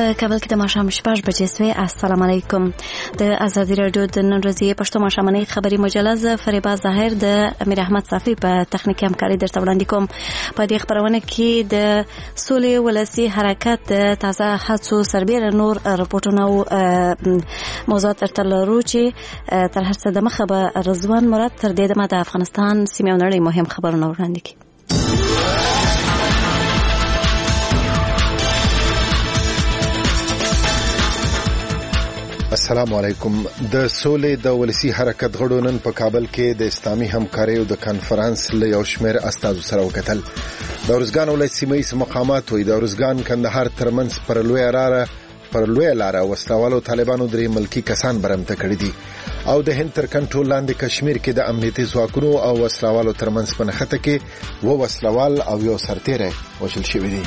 په کابل کې د ماښام 6 بجې سوې. السلام علیکم. د ازادي رادیو د نن ورځې پښتو ماښامنۍ خبري مجله فریبا ظاهر د امیر احمد صافي په تخنیکي همکاري درته وړاندې کوم. په دې خبرونه کې د سولې ولسي حرکت د تازه هڅو سربېره نور رپورټونه او موضوعات درته لرو چې تر هر څه د مخه به رضوان مراد تر دې دمه د افغانستان سیمې او نړۍ مهم خبرونه وړاندې کوي. السلام علیکم. د سولې د ولسی حرکت غړو نن په کابل کې د اسلامي همکارۍ او د کانفرنس له یو شمېر استازو سره وکتل. د ارزګان ولایت سیمه ییز مقامات وي د ارزګان کندهار ترمنځ پر لوی لاره وسلوالو طالبانو درې ملکی کسان برمته کړی دي او د هند تر کنټرول لاندې کشمیر کې د امنیتي ځواکونو او وسلوالو ترمنځ په نښته کې و وسلوال او یو سرتیری وژل شوی دی.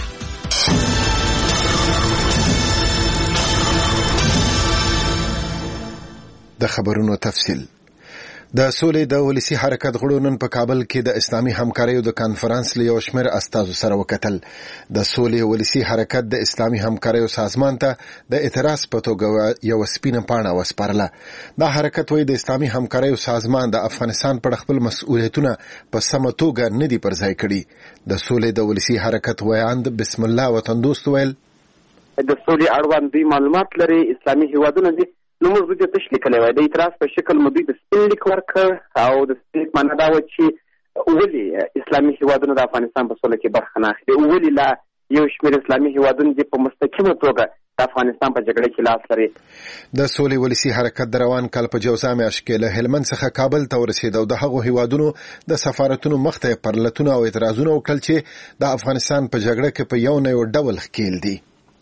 د خبرونو تفصیل. د سولې د ولسی حرکت غړو نن په کابل کې د اسلامي همکارۍ او د کانفرنس له یو شمېر استازو سره وکتل. د سولې ولسی حرکت د اسلامي همکارۍ او سازمان ته د اعتراض په توګه یو سپینه پاڼه وسپارله. دا حرکت وایي د اسلامي همکارۍ او سازمان د افغانستان پر خپل مسؤلیتونه په سمه توګه نه دي پر ځای کړي. د سولې د ولسی حرکت ویاند بسم الله وطن دوست ویل د سولې اړوند دوی معلومات لري اسلامي هیوادونه دي نو موږ د تشلیک کړي وای د اعتراض په شکل مو د سپین لیک ورکړ او د سپین معنا دا و چې ولې اسلامي هیوادونه د افغانستان په سوله کې برخه نه اخلي، ولې لا یو شمېر اسلامي هیوادونه د په مستقیمه توګه د افغانستان په جګړه کې لاس لري. د سولې ولسی حرکت د روان کال په جوزا میاشت کې له هلمند څخه کابل ته ورسېد او د هغو هیوادونو د سفارتونو مخته پرلتونه او اعتراضونه وکړل چې د افغانستان په جګړه کې په یو نه یو ډول ښکیل دي.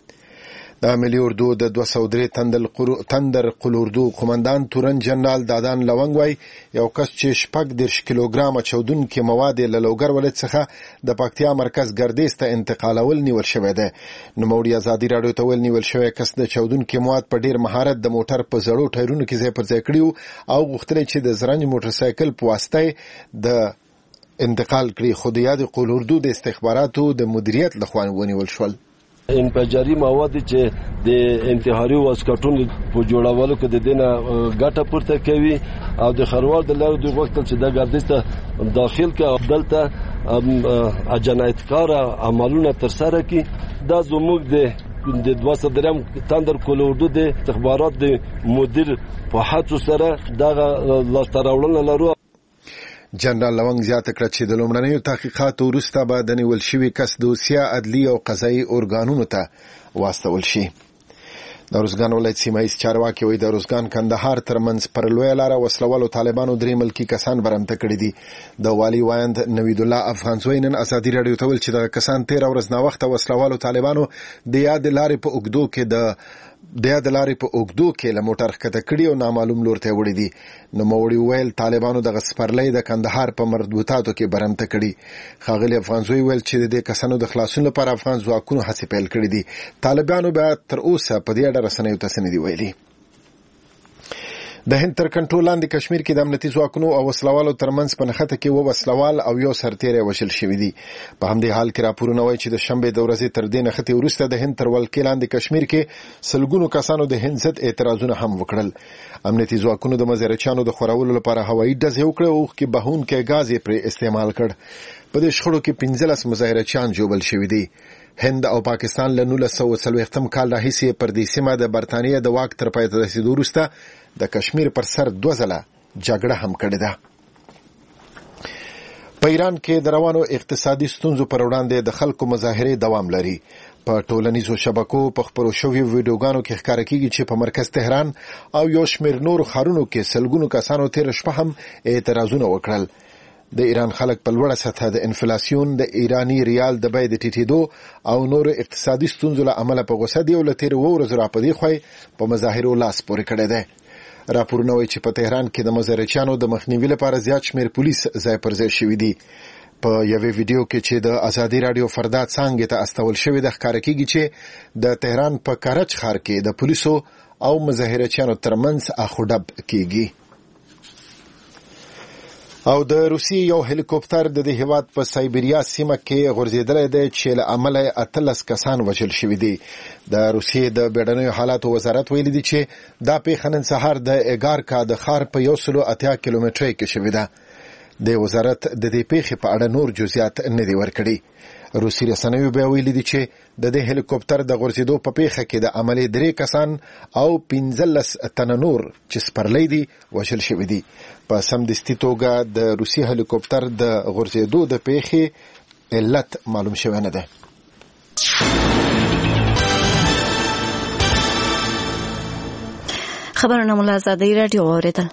د ملي اردو د 203 تندر قلوردو قومندان تورن جنرال دادان لونګ وای یو کس چې 14 کیلوګرام چودونکو مواد له لوګر ولایت څخه د پکتیا مرکز ګردیز ته انتقالول نیول شوی دی. نو موري ازادي رادیو ته ول نیول شوی کس د چودونکو مواد په ډیر مهارت د موټر په زړو ټایرونو کې ځای پر ځای کړیو او غوښتل چې د زرنج موټر سایکل په واسطه د انتقال کړي. خو د یاد قلوردو د استخباراتو د مدیریت لخوا ونیول شول. انفجاري مواد چې د انتحاري واسکټونو په جوړولو کې د دینه ګټه پورته کوي او د خروار د لارو د وخت چې د ګردش ته داخل کې دلته جنایتکار عملونه تر سره کی دا زموږ د 203 تندر کولوردو د استخبارات د مدیر په هڅو سره دغه لاستراولنه لرو. جنرال لونګ زیاته کړه چې د لومړنیو تحقیقاتو وروسته به د نیول شوي کس دوسیه عدلي او قضایي ارګانونو ته واستول شي. د ارزګان ولایت سیمه ییز چارواکي وایي د ارزګان کندهار ترمنځ پر لویه لاره وسلوالو طالبانو درې ملکي کسان برمته کړي دي. د والي وایند نوید الله افغانزوی نن ازادي رادیو ته ویل چې دغه کسان 13 ورځې ناوخته وسلوالو طالبانو د یاد لارې په اوږدو کې له موټر ښکته کړي او نامعلوم لور ته وړي دي. نو موړي ویل طالبانو د غسپرلۍ د کندهار په مربوطاتو کې برمته کړي. ښاغلي افغانزوی ویل چې د کسانو د خلاصون لپاره افغان ځواکونو هڅې پیل کړي دي. طالبانو بیا تر اوسه په دې اړه رسنیو ته څه نه دي ویلي. د هند تر کنټرول لاندې کشمیر کې د امنیتي ځواکونو او وسلوالو ترمنځ په نښته کې و وسلوال او یو سرتیری وژل شوی دی. په همدې حال کې راپورونه وایي چې د شنبې د ورځې تر دې نښتې وروسته د هند تر ولکې لاندې کشمیر کې سلګونو کسانو د هند ضد اعتراضونه هم وکړل. امنیتي ځواکونو د مزارچیانو د خورولو لپاره هوایي ډزې وکړې او کې بهونکي غاز یې پرې استعمال کړ. په دې شخړو کې 15 مظاهرچیان جوړل شوي دي. هند او پاکستان له 1940 کال راهیسې پر دې سیمه د برتانیې د واک تر پای ته رسیدو وروسته د کشمیر پر سر 2 ځله جګړه هم کړې ده. په ایران کې د روانو اقتصادي ستونزو پر وړاندې د خلکو مظاهرې دوام لري. په ټولنیزو شبکو په خپرو شویو ویډیوګانو کې ښکاره کیږي چې په مرکز تهران او یو شمېر نور ښارونو کې سلګونو کسانو تېره شپه هم اعتراضونه وکړل. د ایران خلک په لوړه سطحه د انفلاسیون، د ایرانی ریال د بیې د ټیټېدو او نورو اقتصادي ستونزو له امله په غوسه دي او له تېرو 2 ورځو راپدې خوی په مظاهرو لاس پورې کړی دی. راپورونه وایي چې په تهران کې د مظاهرچیانو د مخنیوي لپاره زیات شمېر پولیس ځای پر ځای شوي دي. په یوې ویډیو کې چې د ازادي رادیو فردا څانګې ته استول شوی د ښکاره کیږي چې د تهران په کارچ ښار کې د پولیسو او مظاهرچیانو ترمنځ اخوډب کیږي. او د روسي یو هلیکوپټر د هیواد په سایبریا سیمه کې غورځیدلی دی چې له امله 18 کسان وژل شوي دي. د روسي د بیړنیو حالاتو وزارت ویلي دی چې دا پیښه نن سهار د اګارکا د ښار په 180 کیلومترۍ کې شوې ده. د وزارت د دې پیښې په اړه نور جزئیات نه دي ورکړي. روسي رسنیو بیا ویلي دي چې د دې هلیکوپټر د غورځېدو په پیښه کې د عملې 3 کسان او 15 تنه نور چې سپرلی دي وژل شوي دي. په سمدستي توګه د روسي هلیکوپټر د غورځېدو د پیښې علت معلوم شوی نه ده. خبرونه مو له ازادۍ راډیو واورېدل.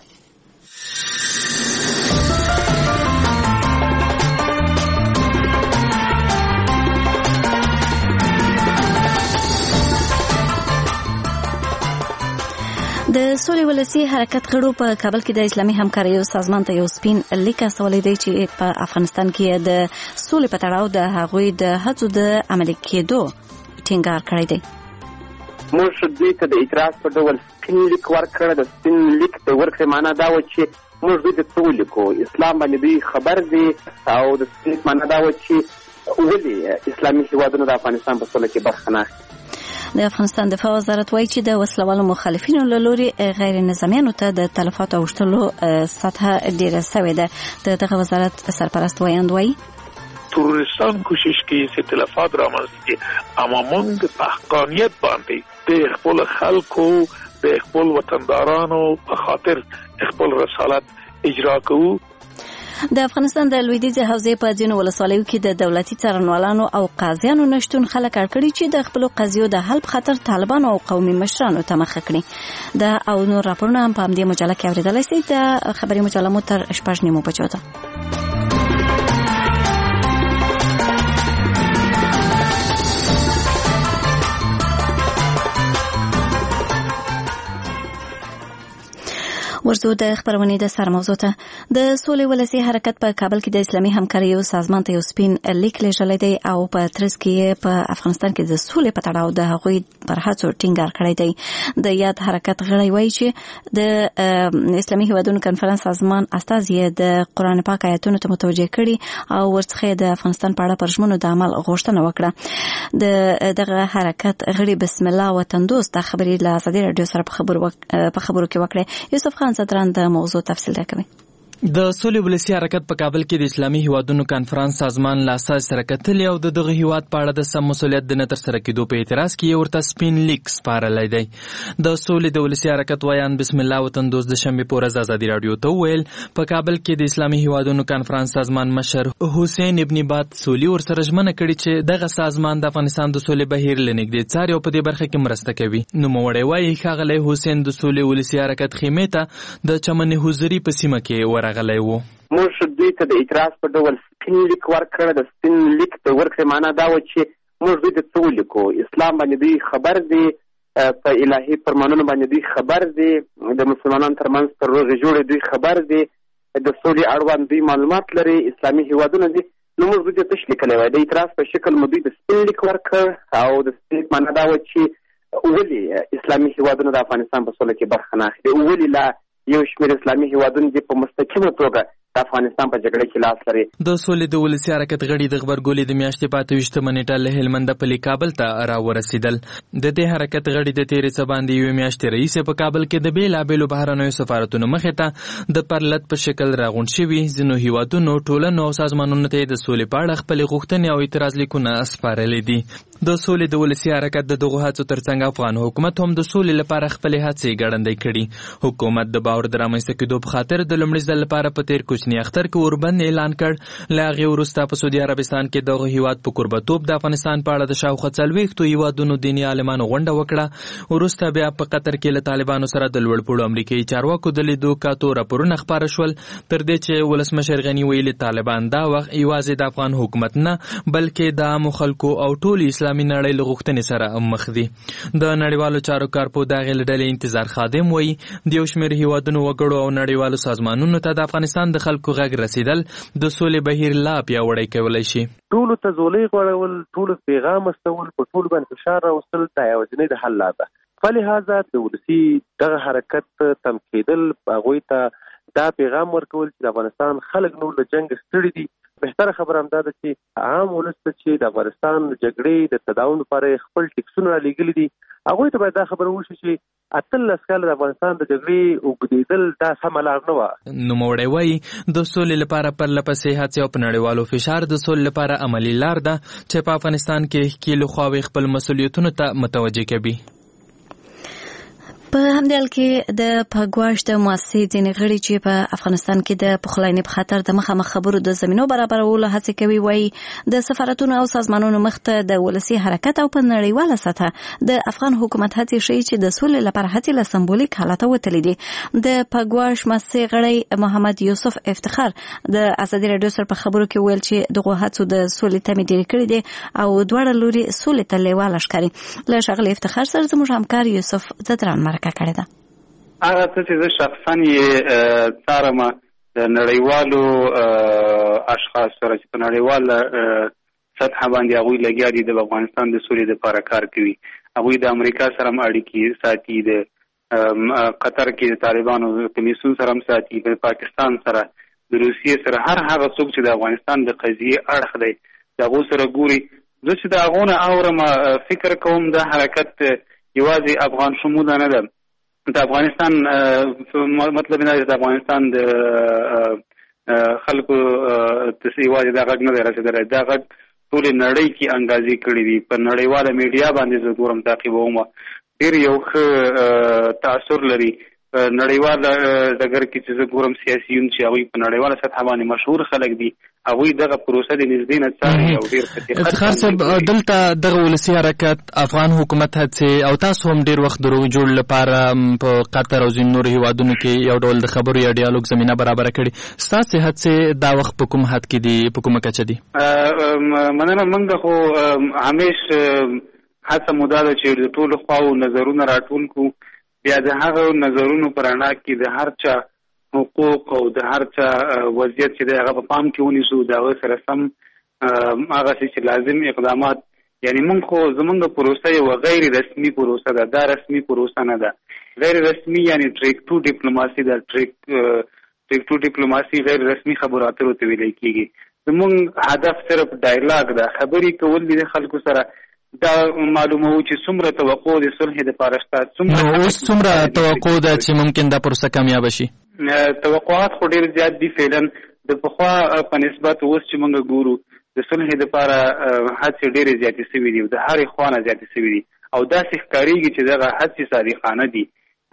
د سولې ولسی حرکت غړو په کابل کې د اسلامي همکاریو سازمان ته یو سپین لیک استولی دی چې په افغانستان کې د سولې په تړاو د هغوی د هڅو د عملي کېدو ټینګار کړی دی. موږ دوی ته د اعتراض په ډول سپین لیک ورکړ. د سپین لیک د ورکړې معنا دا و چې موږ دوی ته څه ولیکو. اسلام باندې دوی خبر دي او د سپین لیک معنا دا و چې ولې اسلامي هیوادونه د افغانستان په سوله کې برخه نه اخلي. د افغانستان دفاع وزارت وایي چې د وسلوالو مخالفینو له لوري غیر نظامیانو ته د تلفاتو اوښتلو سطح ډیره شوې ده. دغه وزارت سرپرست وایند وایي تروریستان کوشش کوي چې تلفات رامنځته کړي، اما موږ په حقانیت باندې د خپل خلکو د خپل وطندارانو په خاطر خپل رسالت اجرا کوو. د افغانستان د لویدیځې حوزې په ځینو ولسوالیو کې د دولتي څارنوالانو او قاضیانو نشتون خلک اړ کړي چې د خپلو قضیو د حل په خاطر طالبانو او قومي مشرانو ته مخه کړي. دا او نور راپورونه هم په همدې مجله کې اورېدلی شئ. د خبري مجله مو تر 6:30 بجو ده. ورځو د خبرونې د سر موضوع ته. د سولې ولسی حرکت په کابل کې د اسلامي همکاریو سازمان ته یو سپین لیک لیږلی دی او په ترڅ کې په افغانستان کې د سولې په تړاو د هغوی پر هڅو ټینګار کړی دی. د یاد حرکت غړي وایي چې د اسلامي هیوادونو کنفرانس سازمان استازي د قرآن پاک آیاتونو ته متوجه کړي او ورڅخه د افغانستان په اړه پر ژمنو د عمل غوښتنه وکړه. دغه حرکت غړي بسم الله وطن دوست د خبري له ازادي رادیو سره په خبرو کې وکړه. یوسف خان صدران د موضوع تفصیل راکوي. د سولې ولسی حرکت په کابل کې د اسلامي هیوادونو کانفرنس سازمان له اساس سره کتلې او دغه هیواد په اړه د سم مسولیت د نتر سره کېدو په اعتراض کې ورته سپین لیک سپارلی دی. د سولې د ولسی حرکت ویان بسم الله وطن دوست د شنبې په ورځ ازادي رادیو ته وویل په کابل کې د اسلامي هیوادونو کانفرنس سازمان مشر حسین ابن بات سولي ورسره ژمنه کړې چې دغه سازمان د افغانستان د سولې بهیر لنږدې څاري او په دې برخه کې مرسته کوي. نوموړی وایي ښاغلی حسین د سولې ولسی حرکت خیمې ته د چمن حضوري په سیمه کې ورغلی و. موږ دوی ته د اعتراض په ډول سپین لیک ورکړ. د سپین لیک د ورکړې معنا دا و چې موږ دوی ته څه ولیکو. اسلام باندې دوی خبر دي، په الهي فرمانونو باندې دوی خبر دي، د مسلمانانو ترمنځ پر روغې جوړې دوی خبر دي، د سولې اړوند دوی معلومات لري، اسلامي هیوادونه دي. نو موږ دوی ته تش لیکلی وای. د اعتراض په شکل مو دوی د سپین لیک ورکړ او د سپین لیک معنا دا و چې ولې اسلامي هیوادونه د افغانستان په سوله کې برخه نه اخلي، ولې لا یو شمېر اسلامي هیوادونه دي په مستقیمه توګه د افغانستان په جګړه کې لاس لري. د سولې د ولسی حرکت غړي د غبرګولي د میاشتې په 28 نیټه له هلمند پلي کابل ته راورسېدل. د دې حرکت غړي د تیرې څه باندې یوې میاشتې رئیس په کابل کې د بېلابېلو بهرنیو سفارتونو مخې ته د پرلط په شکل راغونډ شوي ځینو هیوادونو ټولنو او سازمانونو ته د سولې په اړه خپلې غوښتنې او اعتراض لیکونه سپارلي دي. د سولې د ولسی حرکت د دغو هڅو ترڅنګ افغان حکومت هم د سولې لپاره خپلې هڅې ګړندۍ کړي. حکومت د باور د رامنځته کېدو په خاطر د لومړي ځل لپاره په تیر کوچني اختر کې اوربند اعلان کړ. له هغې وروسته په سعودي عربستان کې دغه هیواد په کوربتوب د افغانستان په اړه د شاوخوا 40 هیوادونو دیني عالمانو غونډه وکړه. وروسته بیا په قطر کې له طالبانو سره د لوړپوړو امریکایي چارواکو د لیدو کاتو راپورونه خپاره شول، تر دې چې ولسمشر غني ویلي طالبان دا وخت یوازې د افغان حکومت نه بلکې د عامو خلکو او ټول اسلامي نړۍ له غوښتنې سره مخ دي. د نړیوالو چارو کارپو دغې له ډلې انتظار خادم وایي د یو شمېر هیوادونو وګړو او نړیوالو سازمانونو ته د افغانستان د خلکو غږ رسیدل د سولې بهیر لا پیاوړی کولی شي. ټولو ته زولۍ غوړول، ټولو پیغام استول، په ټولو باندې فشار راوستل دا یوازینۍ د حل لاره ده. په لحاظه د ولسي دغه حرکت تم کېدل هغوی ته دا پیغام ورکول چې د افغانستان خلک نور له جنگ ستړي دي. بهتره خبره هم دا ده چې عام ولس ته چې د افغانستان جګړې د تداوم لپاره خپل ټیکسونه رالیږلي دي، هغوی ته باید دا خبره وشي چې 18 کاله د افغانستان د جګړې اوږدېدل دا سمه لار نه وه. نوموړی وایي د سولې لپاره پرله پسې هڅې او په نړیوالو فشار د سولې لپاره عملي لار ده چې په افغانستان کې ښکېلو خواوې خپل مسؤلیتونو ته متوجه کوي. په همدې حال کې د پګواش د مؤسسې ځینې غړي چې په افغانستان کې د پخلاینې په خاطر د مخامخ خبرو د زمینو برابرولو هڅې کوي، وایي د سفارتونو او سازمانونو مخته د ولسي حرکت او په نړیواله سطحه د افغان حکومت هڅې ښیي چې د سولې لپاره هڅې له سمبولیک حالته وتلي دي. د پګواش مؤسسې غړی محمد یوسف افتخار د ازادي راډیو سره په خبرو کې ویل چې دغه هڅو د سولې تمې ډېرې کړې دي او دواړه لوري سولې ته لیواله ښکاري. له ښاغلي افتخار سره زموږ همکار یوسف زدران مرکه کړې ده. هغه څه چې زه شخصا یې څارم د نړیوالو اشخاص سره چې په نړیواله سطحه باندې هغوی لګیا دي د افغانستان د سولې لپاره کار کوي. هغوی د امریکا سره هم اړیکې ساتي، د قطر کې د طالبانو کمیسیون سره هم ساتي، د پاکستان سره، د روسیې سره، هر هغه څوک چې د افغانستان د قضیې اړخ دی د هغو سره ګوري. زه چې د هغو نه اورم فکر کوم دا حرکت یوازې افغان شموله نه ده. د افغانستان مطلب نه د افغانستان د خلکو یوازې دا غږ نه دی رسېدلی، دا غږ ټولې نړۍ کې انګازې کړي دي. په نړیواله میډیا باندې زه ګورم، تعقیبوم، ډېر یو ښه تاثر لري. نړیوال ډګر کې چې زه ګورم سیاسیون چې هغوی په نړیواله سطحه باندې مشهور خلک دي، هغوی دغه پروسه د نږدې نه څاري او ډېر افتخار صاحب دلته دغه ولسي حرکت افغان حکومت هڅې او تاسو هم ډېر وخت د روغ جوړ لپاره په قطر او ځینو نورو هیوادونو کې یو ډول د خبرو یا ډیالوګ زمینه برابره کړې، ستاسې هڅې دا وخت په کوم حد کې دي، په کومه کچه دي؟ مننه. موږ خو همیش هڅه مو دا ده چې د ټولو خواو نظرونه راټول کړو، بیا د هغه نظرونو په رڼا کې د هر چا حقوق او د هر چا وضعیت چې دی هغه په پام کې ونیسو، د هغه سره سم هغه چې لازم اقدامات. یعنی موږ خو زموږ پروسه یوه غیر رسمي پروسه ده، دا رسمي پروسه نه ده. غیر رسمي یعنی ټریک ټو ډیپلوماسي ده. ټریک ټو ډیپلوماسي غیر رسمي خبرو اترو ته ویلی کېږي. زموږ هدف صرف ډایلاګ ده، خبرې کول دي د خلکو سره. دا معلومه و چې څومره توقع د صلح دپاره شته. اوس څومره توقع ده چې ممکن دا پروسه کامیابه شي؟ توقعات خو ډېر زیات دي. فعلا د پخوا په نسبت اوس چې موږ ګورو د صلح دپاره هڅې ډېرې زیاتې سوي دي، د هرې خوا نه زیاتې سوي دي او داسې ښکارېږي چې دغه هڅې صادقانه دي،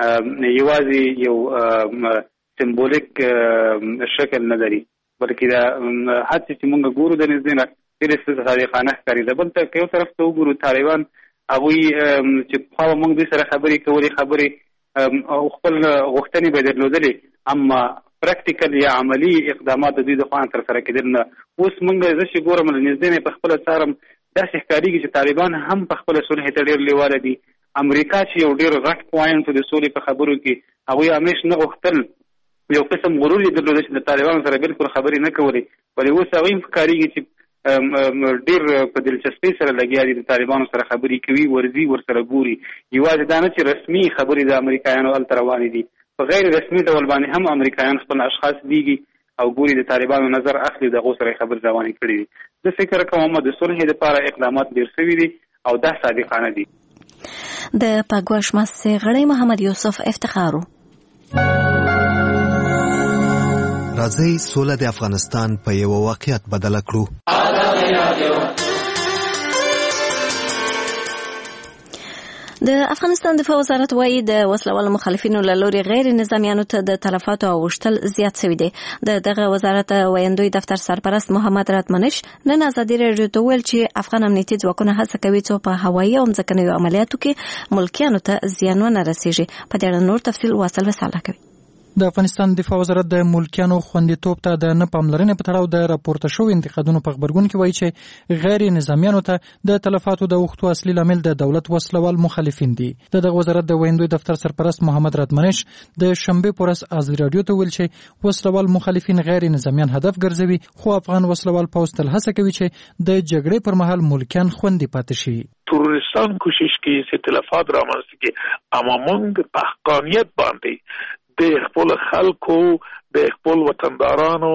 یوازې یو سمبولیک شکل نه لري، بلکې دا هڅې چې موږ ګورو د نږدې نه ډېرې صادقانه ښکارېده. بل یو طرف ته وګورو طالبان، هغوی چې پخوا موږ دوی سره خبرې کولې او خپل غوښتنې به یې درلودلې، اما پریکټیکل یا عملي اقدامات د دوی د خوا نه ترسره کېدل نه. اوس موږ زه چې ګورم له نږدې نه په خپله څارم، داسې ښکارېږي چې طالبان هم په خپله صلح ته ډېر لیواله دي. امریکا چې یو ډېر غټ پوینټ د سولې په خبرو کې، هغوی همیش نه غوښتل، یو قسم غرور یې درلوده چې د طالبانو سره بالکل خبرې نه کولې، ولې اوس هغوی هم ښکارېږي چې ډېر په دلچسپۍ سره لګیا دي، د طالبانو سره خبرې کوي، ورځي ورسره ګوري. یوازې دا نه چې رسمي خبرې د امریکایانو هلته روانې دي، په غیر رسمي ډول باندې هم امریکایان خپل اشخاص لیږي او ګوري، د طالبانو نظر اخلي، د هغو سره خبرې روانې کړي دي. زه فکر کوم د صلح دپاره اقدامات ډېر سوي دي او دا صادقانه دي. د پګواش مؤسسې غړی محمد یوسف افتخارو. راځئ سوله د افغانستان په یو واقعیت بدله کړو. د افغانستان دفاع وزارت وایي د وسلوالو مخالفینو له لوري غیر نظامیانو ته د تلفاتو اوښتل زیات شوي دي. دغه وزارت ویاندوی دفتر سرپرست محمد راتمنش نن ازادي راډیو ته ویل چې افغان امنیتي ځواکونه هڅه کوي څو په هوایي او ځمکنیو عملیاتو کې ملکیانو ته زیان ونه رسیږي. په دې اړه نور تفصیل واصل وساله کوي. د افغانستان دفاع وزارت د ملکیانو خوندیتوب ته د نه پاملرنې په تړاو د راپورته شوو انتقادونو په خبرګون کې وایي چې غیر نظامیانو ته د تلفاتو د اوښتو اصلي لامل د دولت وسلوال مخالفین دي. دغه وزارت د ویاندوی دفتر سرپرست محمد راتمنش د شنبه پر ورځ ازادي راډیو ته ویل چې وسلوال مخالفین غیر نظامیان هدف ګرځوي، خو افغان وسلوال پوځ تل هڅه کوي چې د جګړې پر مهال ملکیان خوندي پاتې شي. تروریستان کوشش کوي چې تلفات رامنځته کړي، اما موږ په حقانیت باندې د خپل خلکو د خپل وطندارانو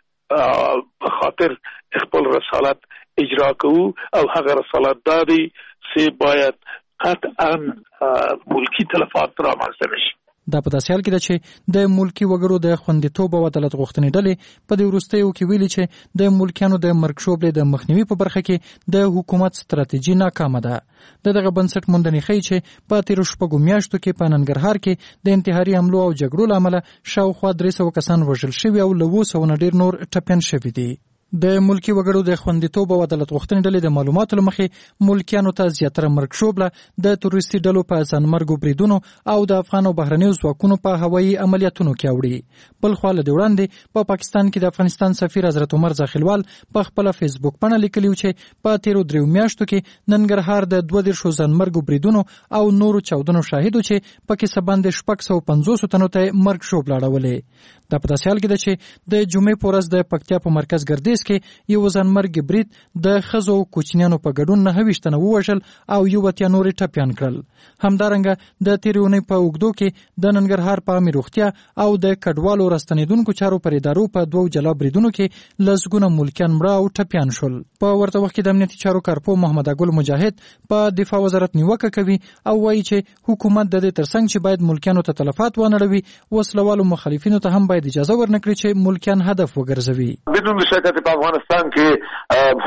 په خاطر خپل رسالت اجرا کوو او هغه رسالت دادي چې باید قطعا ملکی تلفات رامنځته نشي. دا په داسې حال کې ده چې د ملکی وګړو د خوندیتوب او عدالت غوښتنې ډلې په دې وروستیو کې ویلي چې د ملکیانو د مرګ شوبلې د مخنیوي په برخه کې د حکومت ستراتیژي ناکامه ده. دغه بنسټ موندنې ښیي چې په تیرو شپږو میاشتو کې په ننګرهار کې د انتحاري حملو او جګړو له امله شاوخوا 300 کسان وژل شوي او له 200 نه ډېر نور ټپیان شوي دي. د ملکی وګړو د خوندیتوب او عدالت غوښتنې ډلې د معلوماتو له مخې ملکیانو ته زیاتره مرګ شوبله د تروریستي ډلو په ځانمرګو بریدونو او د افغان او بهرنیو ځواکونو په هوایي عملیاتونو کې اوړي. بل خوا له دې وړاندې په پاکستان کې د افغانستان سفیر حضرت عمر زاخیلوال په خپله فیسبوک پاڼه لیکلي چې په تیرو 3 میاشتو کې ننګرهار د 22 ځانمرګو بریدونو او نورو چاودنو شاهد و چې پکې څه باندې 650 تنو ته مرګ شوبله اړولې. دا په داسې حال کې ده چې د جمعې په ورځ د پکتیا په مرکز ګردیز کې یو ځانمرګي برید د ښځو او کوچنیانو په ګډون 29 تنه ووژل او 70 نور ټپیان کړل. همدارنګه د تیرې اونۍ په اوږدو کې د ننګرهار په عامې روغتیا او د کډوالو راستنېدونکو چارو پر ادارو په 2 جلا بریدونو کې لسګونه ملکیان مړه او ټپیان شول. په ورته وخت کې د امنیتي چارو کارپو محمد اګل مجاهد په دفاع وزارت نیوکه کوي او وایي چې حکومت د دې ترڅنګ چې باید ملکیانو ته تلفات ونړوي وسلوالو مخالفینو ته هم باید اجازه ورنکړي چې ملکیان هدف وګرځوي. بدون شک په افغانستان کې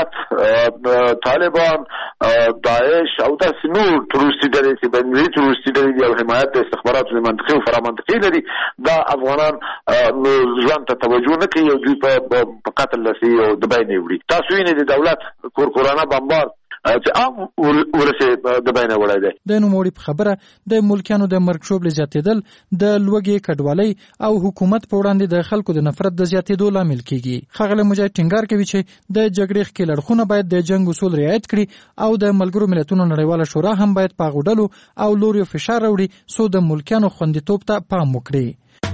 حکومت طالبان داعش او داسې نور تروریستي ډلې چې بندي تروریستي ډلې او حمایت د استخباراتو منطقي او فرامنطقي لري دا افغانان ځان ته توجه نه کوي او دوی په قتل لسي او د بین وړي. تاسو یې د دولت کورکورانه بمبار چې عام ورسه د بین وړای دی. د نوموړي په خبره د ملکیانو د مرګ شوبلې زیاتېدل د لوږې کډوالۍ او حکومت په وړاندې د خلکو د نفرت د زیاتېدو لامل کیږي. ښاغلی مجاهد ټینګار کوي چې د جګړې ښکېل اړخونه باید د جنګ اصول رعایت کړي او د ملګرو ملتونو نړیواله شورا هم باید په هغو ډلو او لوریو فشار راوړي څو د ملکیانو خوندیتوب ته پام وکړي.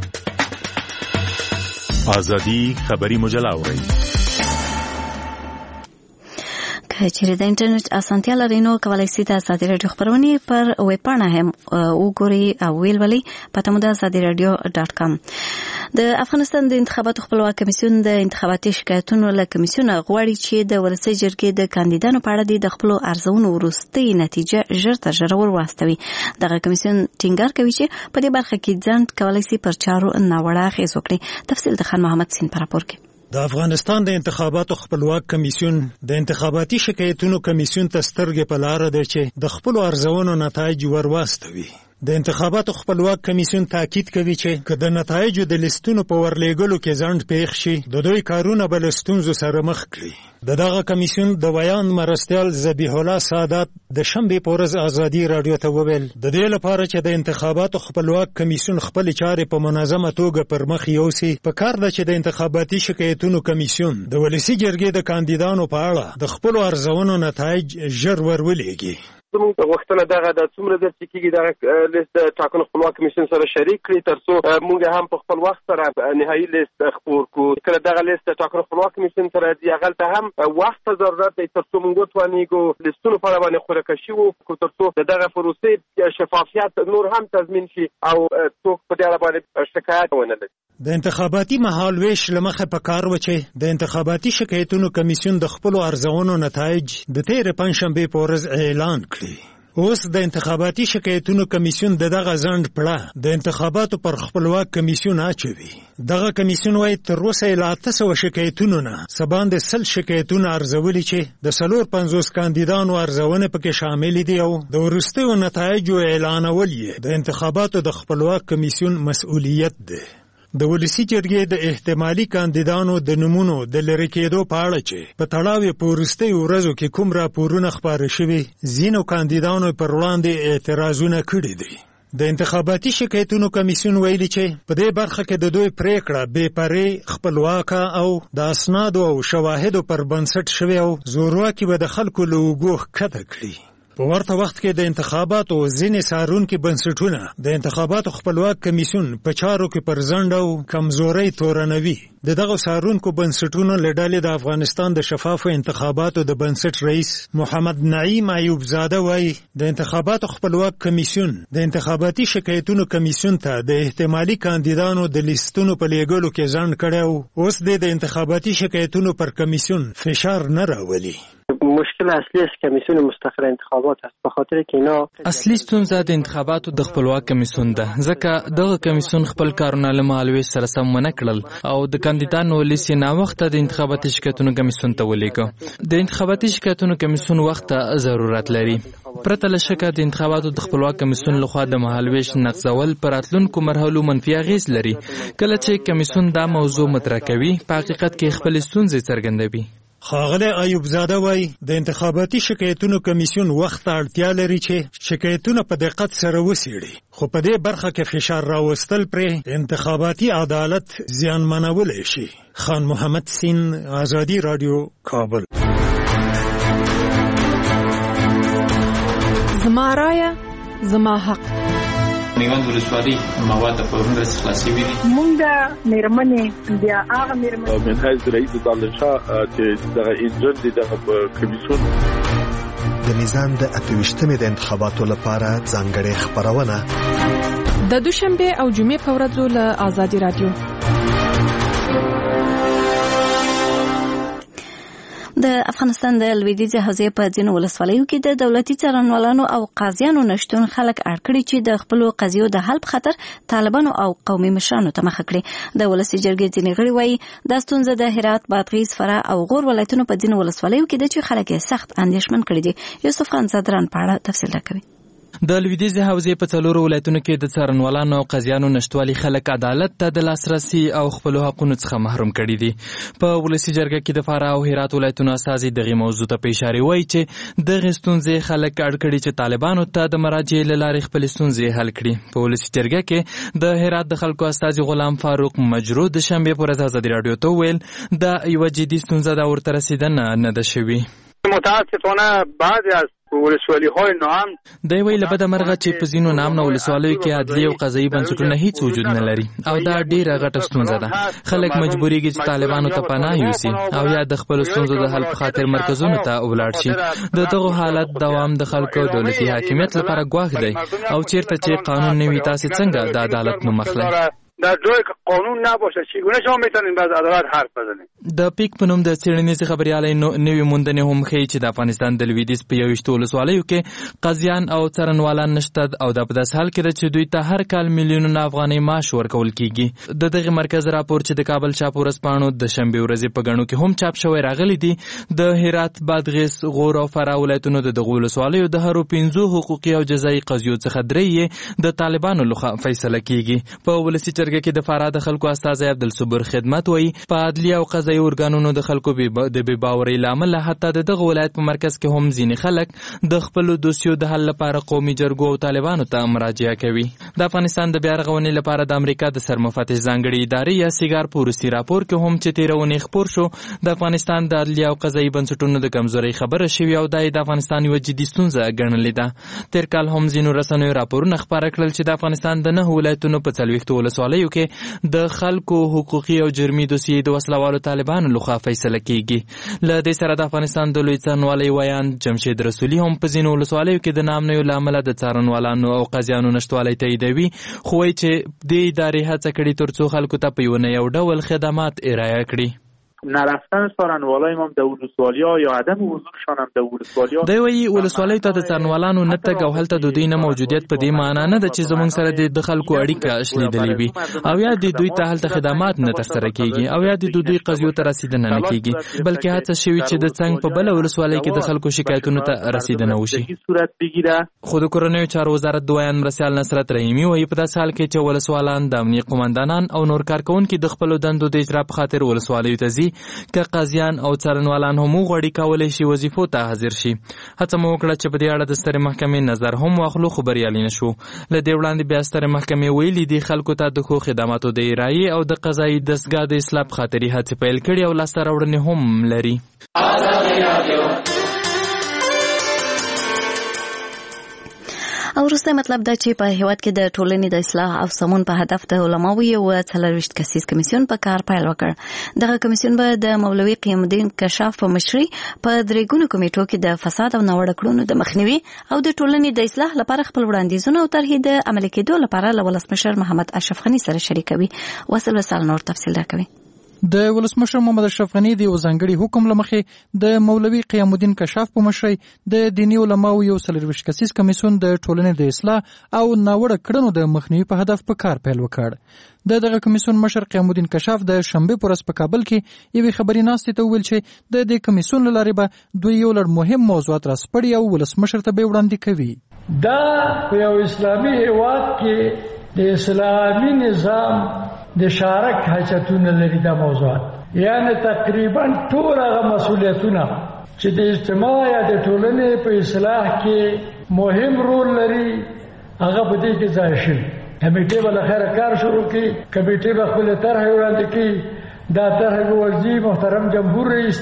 ازادي خبري مجله اورئ. که چیرې د انټرنیټ اسانتیا لرئ نو کولی شئ د ازادي راډیو خپرونې پر ویب پاڼه هم وګورئ او ویلولئ. پته مو ده azadiradyo.com. د افغانستان د انتخاباتو خپلواک کمیسیون د انتخاباتي شکایتونو له کمیسیونه غواړي چې د ولسي جرګې د کاندیدانو په اړه د خپلو ارزونو وروستۍ نتیجه ژر تر ژره ور واستوي. دغه کمیسیون ټینګار کوي چې په دې برخه کې ځنډ کولی شي پر چارو ناوړه اغېز وکړي. تفصیل د خان محمد سین په راپور کې. د افغانستان د انتخاباتو خپلواک کمیسیون د انتخاباتي شکایتونو کمیسیون ته سترګې په لاره ده چې د خپلو ارزونو نتایج ور واستوي. د انتخاباتو خپلواک کمیسیون تاکید کوي چې که د نتایجو د لیستونو په ورلېږلو کې ځنډ پیښ شي د دوی کارونه به له ستونزو سره مخ کړي. دغه کمیسیون د ویان مرستیال ذبیح الله سادات د شنبې په ورځ ازادي راډیو ته وویل د دې لپاره چې د انتخاباتو خپلواک کمیسیون خپلې چارې په منظمه توګه پر مخ یوسي پکار ده چې د انتخاباتي شکایتونو کمیسیون د ولسي جرګې د کاندیدانو په اړه د خپلو ارزونو نتایج ژر ورولېږي. زموږ غوښتنه دغه د څومره د چې کېږي دغه لیست د ټاکنو خپلواک کمیسیون سره شریک کړي تر څو موږ هم په خپل وخت سره نهایي لیست خپور کړو. کله دغه لیست د ټاکنو خپلواک کمیسیون سره دی هغلته هم وخت ته ضرورت دی تر څو موږ وتوانیږو لیستونو په اړه باندې خورکشي وکړو تر څو دغه پروسې شفافیت نور هم تضمین شي او څوک په دې اړه باندې شکایت ونه لري. د انتخاباتي مهالویش لمخه په کار و چې د انتخاباتي شکایتونو کمیسیون د خپلو ارزونو نتایج د تېرې پنجشنبې په ورځ اعلان کړي. اوس د انتخاباتي شکایتونو کمیسیون دغه ځنډ پړه د انتخاباتو پر خپلواک کمیسیون اچوي. دغه کمیسیون وايي تر اوسه یې له 800 شکایتونو نه څه باندې 100 شکایتونه ارزولي چې د 450 کاندیدانو ارزونه پکې شامل دي او د وروستیو نتایجو اعلانول یې د انتخاباتو د خپلواک کمیسیون مسؤلیت دی. د ولسي جرګې د احتمالي کاندیدانو د نومونو د لرې کېدو په اړه چې په تړاو یې په وروستیو ورځو کې کوم راپورونه خپاره شوي ځینو کاندیدانو پر وړاندې اعتراضونه کړي دي. د انتخاباتي شکایتونو کمیسیون ویلي چې په دې برخه کې د دوی پریکړه بې پرې خپلواکه او د اسنادو او شواهدو پر بنسټ شوې او زورواکي به د خلکو له اوږو ښکته کړي. په ورته وخت کې د انتخاباتو ځینې څارونکي بنسټونه د انتخاباتو خپلواک کمیسیون په چارو کې پر ځنډ او کمزورۍ تورنوي. دغه څارونکو بنسټونو له ډلې د افغانستان د شفافو انتخاباتو د بنسټ رئیس محمد نعیم ایوب زاده وایي د انتخاباتو خپلواک کمیسیون د انتخاباتي شکایتونو کمیسیون ته د احتمالي کاندیدانو د لیستونو په لیږلو کې ځنډ کړی، اوس د انتخاباتي شکایتونو پر کمیسیون فشار نه راولي. مشکل اصلی است کمیسیون مستقل انتخابات است، به خاطر که اینا اصلي ستونزه د انتخاباتو د خپلواک کمیسیون ده، ځکه دغه کمیسیون خپل کارونه له مهالویش سره سم ونه کړل او د کاندیدانو لیست نه وخت د انتخاباتي شکایتونو کمیسیون ته ولیږه. د انتخاباتي شکایتونو کمیسیون وخت ته ضرورت لري. پرته له شکه د انتخاباتو د خپلواک کمیسیون لخوا د مهالویش نقضول پر راتلونکو مرحلو منفي اغیز لري. کله چې کمیسیون دا موضوع مطرح کوي په حقیقت کې خپل ستونزې څرګندوي. ښاغلی ایوب زاده وایي د انتخاباتي شکایتونو کمیسیون وخت ته اړتیا لري چې شکایتونه په دقت سره وڅېړي، خو په دې برخه کې فشار راوستل پرې انتخاباتي عدالت زیانمنولی شي. خان محمد سین، آزادي راډیو، کابل. زما رایه زما حق. میوند ولسوالۍ مواد په ورنګ خلاصي وي. مونږه میرمنې بیا هغه میرمنې منهج رئیس دانشاه چې دغه انجن د کمیسیون د نظام د 28مې د انتخاباتو لپاره ځانګړې خبرونه د دوشنبه او جمعې په ورځو له آزادي رادیو. د افغانستان د لویدیځ حوزې په ځینو ولسوالیو کې د دولتي څارنوالانو او قاضیانو نشتون خلک اړ کړي چې د خپلو قضیو د حل په خاطر طالبانو او قومي مشرانو ته مخه کړي. د ولسي جرګې ځینې غړي وایي دا ستونزه د هرات، بادغیس، فراه او غور ولایتونو په ځینو ولسوالیو کې ده چې خلک یې سخت اندېښمن کړي دي. یوسف خان زادران په اړه تفصیل راکوي. د لویدیځ حوزې په 4 ولایتونو کې د څارنوالانو او قاضیانو نشټوالي خلک عدالت ته د لاسرسي او خپل حقوقو څخه محروم کړي دي. په ولسي جرګه کې د فراه او هرات ولایتونو استازي دغه موضوع ته اشاره وایي چې د غستونځې خلک اړ کړي چې طالبانو ته د مراجعې لارې خپل ستونزې حل کړي. په ولسي جرګه کې د هرات د خلکو استازي غلام فاروق مجرو د شنبه پر ورځ آزادي رادیو ته ویل دا یو جدي ستونزه ده ورته رسیدنه نه ده شوی. متاسفانه بعضی از ولسوالی‌های نام د وی له بده مرغه چې په ځینو نامنو ولسوالیو کې عدلي او قضایي بنسټونه هیڅ وجود نه لري او دا ډیره غټه ستونزه ده. خلک مجبوریږي چې طالبانو ته پناه یوسي او یا د خپل ستونزو د حل په خاطر مرکزونو ته ولاړ شي. د دغه حالت دوام د خلکو دولتي حاکمیت لپاره ګواښ دی او چیرته چې قانون نه وي تاسو څنګه د عدالت نوم اخلئ؟ در جایی که قانون نباشه چگونه شما میتونید باز عدالت حرف بزنید؟ د پیک په نوم د څېړنیز خبريالۍ نوې موندنې هم ښیي چې د افغانستان د لویدیځ په 21 ولسوالیو کې قاضیان او څارنوالان نشته او دا په داس حال کې ده چې دوی ته هر کال میلیونونه افغانۍ معاش ورکول کیږي. د دغه مرکز راپور چې د کابل شاپور رسپانو د شنبه ورځې په غنو کې هم چاپ شوی راغلی دی د هرات، بادغیس، غور او فراه ولایتونو د دغه ولسوالیو د هرو 15 حقوقي او جزایي قضیو څخه درې د طالبانو لخوا فیصله کیږي. په ولسی جرګه کې د فراه د خلکو استازي عبدالصبر خدمت وایي په عدلي او قضایي ارګانونو د خلکو د بې باورۍ له امله حتی د دغه ولایت په مرکز کې هم ځینې خلک د خپلو دوسیو د حل لپاره قومي جرګو او طالبانو ته مراجعه کوي. د افغانستان د بیا رغونې لپاره د امریکا د سرمفتش ځانګړې ادارې یا سیګار په وروستي راپور کې هم چې تېرونې خپور شو د افغانستان د عدلي او قضایي بنسټونو د کمزورۍ خبره شوې او دا د افغانستان یوه جدي ستونزه ګڼلې ده. تېر کال هم ځینو رسنیو راپورونه خپاره کړل چې د افغانستان د 9 ولایتونو په 40 ولسوالیو کې د خلکو حقوقي او جرمي دوسیې د وسلوالو طالبانو لخوا فیصله کیږي. له دې سره د افغانستان د لوی څارنوالۍ ویان جمشید رسولي هم په ځینو ولسوالیو کې د نامنیو له امله د څارنوالانو او قاضیانو نشتوالی تاییدوي، خو وایي چې دې ادارې هڅه کړې ترڅو خلکو ته په یو ډول خدمات ارائه کړي. نرفتن څارنوالای هم د ولسوالیا یا عدم حضورشان هم د ولسوالیا دی وایي ولسوالیو ته د څارنوالانو نه تګ او هلته د دوی نه موجودیت په دې معنا نه ده چې زموږ سره د خلکو اړیکه شلیدلې وي او یا د دوی ته هلته خدمات نه ترسره کیږي او یا د دوی قضیو ته رسیدنه نه کیږي، بلکې هڅه شوې چې د څنګ په بل ولسوالۍ کې د خلکو شکایتونو ته رسیدنه وشي. خو د کورنیو چارو وزارت د ویان مرسیال نصرت رحیمي وایي په داسې حال کې چې ولسوالان د امنیه قومندانان او نور کارکونکي د خپلو دندو د اجرا په خاطر ولسوالیو ته ځي که قاضیان او څارنوالان هم غوړي کولای شي وظیفو ته حاضر شي. هڅه مو وکړه چې په دې اړه د سترې محکمې نظر هم واخلو، خو بریالي نه شو. له دې وړاندې بیا سترې محکمې ویلي دي خلکو ته د ښو خدماتو د ارایې او د قضایي دستګاه د اصلاح په خاطر هڅې پیل کړي او لاسته راوړنې هم لري. او وروستی مطلب دا چې په هیواد کې د ټولنې د اصلاح او سمون په هدف د علماوو یو 24 کسیز کمیسیون په کار پیل وکړ. دغه کمیسیون به د مولوي قیام الدین کشاف په مشرۍ په درېګونو کمیټو کې د فساد او ناوړه کړنو د مخنیوي او د ټولنې د اصلاح لپاره خپل وړاندیزونه او طرحې د عملي کېدو لپاره له ولسمشر محمد اشرف غني سره شریکوي. وصل وسال نور تفصیل راکوي. د ولسمشر محمد اشرف غني د ځانګړي حکم لمخې د مولوي قیام الدین کشاف په مشرۍ د دینی علماو یو 24 کسیز کمیسیون د ټولنې د اصلاح او ناوړه کړنو د مخنیوي په هدف په کار پیل وکړ. دغه کمیسیون مشر قیام الدین کشاف د شنبه پر ورځ په کابل کې یوې خبري ناستې ته ویل چې د دې کمیسیون لاره به دوی یو لړ مهم موضوعات راسپړي او ولسمشر ته به وړاندې کوي. دا یو اسلامي هیواد کې د اسلامي نظام د شارک حاجتونه لري. دا موضوعات یعنی تقریبا ټول هغه مسؤلیتونه چې د اجتماع یا د ټولنې په اصلاح کې مهم رول لري هغه په دې کې ځای شي. کمیټې به لخر کار شروع کړي، کمیټې به خپل طرح وړاندې کړي، دا طرح به ورځي محترم جمهور رئیس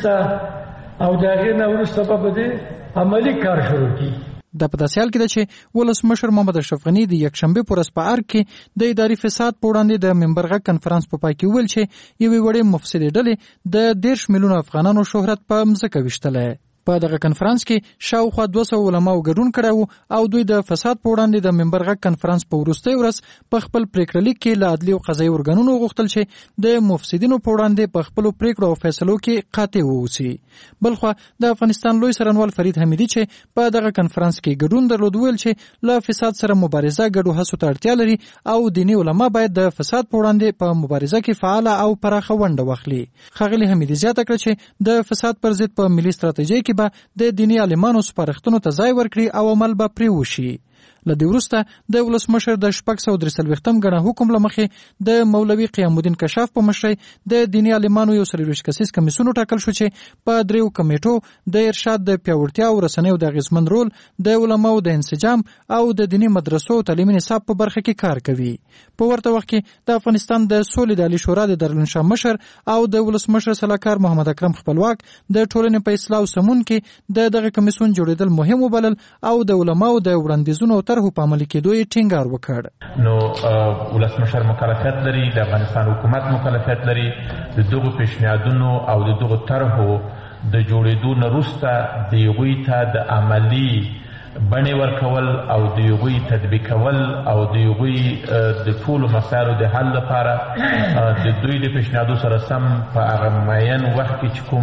ته او دا غي نه ورسته په دې عملی کار شروع کړي. د په داسې حال کې ده چې ولسمشر محمد اشرف غني د یکشنبه پر ورځ په ارګ کې د اداري فساد په وړاندې د منبر غږ کنفرانس په پای کې ویل چې یوې وړې مفسدې ډلې د 10 میلیونه افغانانو شهرت په مځکه ویشتلی. په دغه کنفرانس کې شاوخوا 200 علماو ګډون کړی او دوی د فساد په وړاندې د منبر غږ کنفرانس په وروستۍ ورځ په خپل پریکړه لیک کې له عدلي او قضایي ارګانونو غوښتل چې د مفسدینو په وړاندې په خپلو پریکړو او فیصلو کې قاطع واوسي. بلخوا د افغانستان لوی څارنوال فرید حمیدي چې په دغه کنفرانس کې ګډون درلود ویل چې له فساد سره مبارزه ګډو هڅو ته اړتیا لري او دیني علما باید د فساد په وړاندې په مبارزه کې فعال او پراخه ونډه واخلي. ښاغلي حمیدي زیاته کړه چې د فساد پر ضد په ملي ستراتیژۍ کې به د دینی عالمانو سپارښتنو ته ځای ورکړي او عمل به پرې وشي. له دې وروسته د ولسمشر د 643 غړي حکم لمخې د مولوي قیام الدین کشاف په مشرۍ د دینی عالمانو یو 24 کسیز کمیسیون ټاکل شو چې په دریو کمیټو د ارشاد د پیاوړتیا او رسنیو د غیزمن رول د علماو د انسجام او د دینی مدرسو تعلیمي نصاب په برخه کې کار کوي. په ورته وخت کې د افغانستان د سولې د عالی شورا د دارالانشا مشر او د ولسمشر صلاحکار محمد اکرم خپلواک د ټولنې په اصلاح او سمون کې دغه کمیسیون جوړیدل مهم وبلل او د علماو د وړاندیزونو طرحو په عملي کېدو یې ټینګار وکړ. نو ولسمشر مکلفیت لري، د افغانستان حکومت مکلفیت لري د دغو پیشنهادونو او د دغو طرحو د جوړېدو نه وروسته د هغوی ته د عملي بڼې ورکول او د هغوی تطبیقول او د هغوی د ټولو مسایلو د حل لپاره د دوی د پیشنهادو سره سم په هغه معین وخت کې چې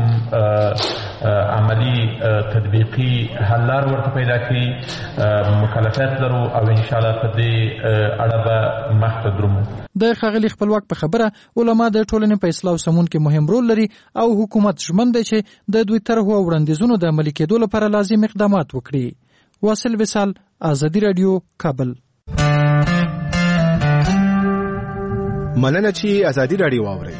کوم عملي تطبیقي حل لار ورته پیدا کړي مکلفیت لرو او انشاءالله په دې اړه به مخته درومو. د ښاغلي خپلواک په خبره علما د ټولنې په اصلاح او سمون کې مهم رول لري او حکومت ژمن دی چې د دوی طرحو او وړاندیزونو د عملي کېدو لپاره لازم اقدامات وکړي. واصل وصال، آزادی رادیو، کابل. مننه چې آزادی رادیو واورئ.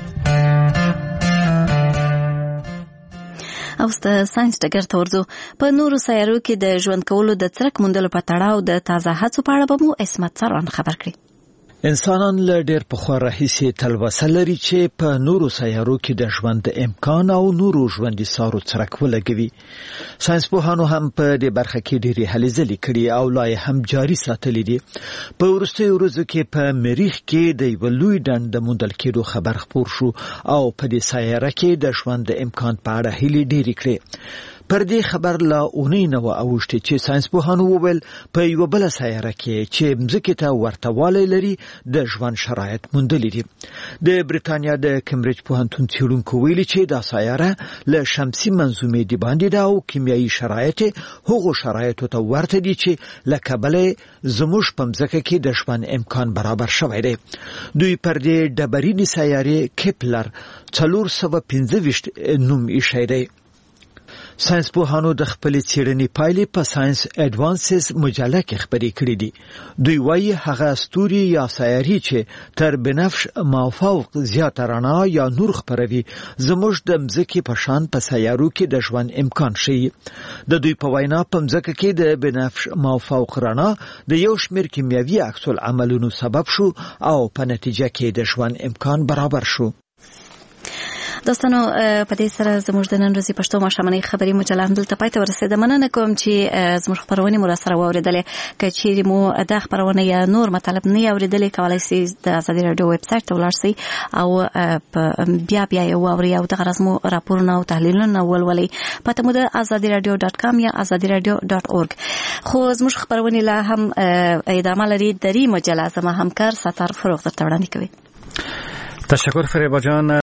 او ساينس ټګر ته ورځو. په نورو سیارو کې د ژوند کولو د څرک موندلو په تړاو د تازه هڅو په اړه به مو اسمت سروان خبر کړي. انسانان له ډېر پخوا راهیسې تلوسه لري چې په نورو سیارو کې د ژوند امکان او نورو ژوندي سارو څرک ولګوي. ساينسپوهانو هم په دې برخه کې ډېرې هلې ځلې کړي او لا یې هم جاري ساتلې دي. په وروستیو ورځو کې په مریخ کې د یوه لوی ډنډ د موندل کېدو خبر خپور شو او په دې سیاره کې د ژوند د امکان په اړه هیلې ډېرې کړې. پر دې خبر لا اونۍ نه وه اوښتې چې ساينسپوهانو وویل په یوه بله سیاره کې چې مځکې ته ورته والی لري د ژوند شرایط موندلي دي. د بریتانیا د کمبریج پوهنتون څېړونکو ویلي چې دا سیاره له شمسي منظومې د باندې ده او کیمیایي شرایط هغو شرایطو ته ورته دي چې له کبله زموږ په مځکه کې د ژوند امکان برابر شوی دی. دوی پر دې ډبرینې سیارې کیپلر 425 نوم ایښی دی. ساينسپوهانو د خپلې څېړنې پایلې په ساينس اډوانسز مجله کې خپرې کړې دي. دوی وایي هغه ستوري یا سیارې چې تر بنفش مافوق زیاته رڼا یا نور خپروي زموږ د مځکې په شان په سیارو کې د ژوند امکان ښیي. د دوی په وینا په مځکه کې د بنفش مافوق رڼا د یو شمېر کیمیاوي عکس العملونو سبب شو او په نتیجه کې د ژوند امکان برابر شو. دوستانو په دې سره زموږ د نن ورځې پښتو ماښامنۍ خبري مجله هم دلته پای ته ورسېده. مننه کوم چې زموږ خبرونه مو راسره واورېدلې. که چیرې مو دا خبرونه یا نور مطلب نه اورېدلې کولای شئ د ازادي راډیو ویب سایټ ته ولاړ شئ او بیا یې واورئ او دغه راز مو راپورونه او تحلیلونه ولولئ. پته مو د azadiradio.com یا azadiradio.org. خو زموږ خبرونه لا هم ادامه لري. دری مجله زما همکار ستار فروغ درته وړاندې کوي. تشکر فریبا جان.